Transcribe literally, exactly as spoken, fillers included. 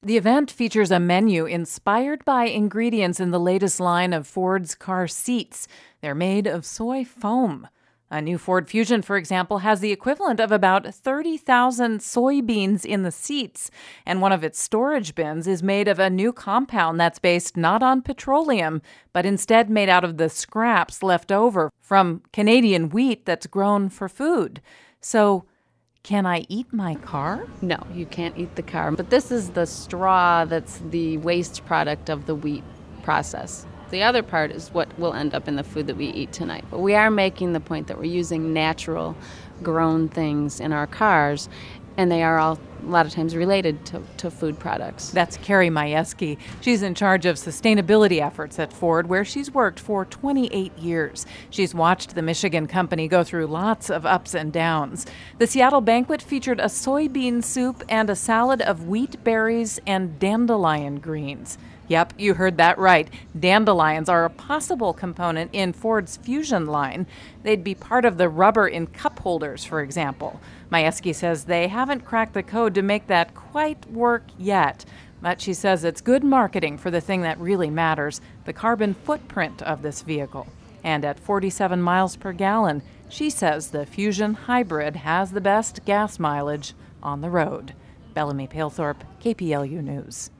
The event features a menu inspired by ingredients in the latest line of Ford's car seats. They're made of soy foam. A new Ford Fusion, for example, has the equivalent of about thirty thousand soybeans in the seats, and one of its storage bins is made of a new compound that's based not on petroleum, but instead made out of the scraps left over from Canadian wheat that's grown for food. So, can I eat my car? No, you can't eat the car. But this is the straw that's the waste product of the wheat process. The other part is what will end up in the food that we eat tonight. But we are making the point that we're using natural grown things in our cars, and they are all a lot of times related to, to food products. That's Carrie Majewski. She's in charge of sustainability efforts at Ford, where she's worked for twenty-eight years. She's watched the Michigan company go through lots of ups and downs. The Seattle banquet featured a soybean soup and a salad of wheat berries and dandelion greens. Yep, you heard that right. Dandelions are a possible component in Ford's Fusion line. They'd be part of the rubber in cup holders, for example. Majewski says they haven't cracked the code to make that quite work yet. But she says it's good marketing for the thing that really matters, the carbon footprint of this vehicle. And at forty-seven miles per gallon, she says the Fusion Hybrid has the best gas mileage on the road. Bellamy Palethorpe, K P L U News.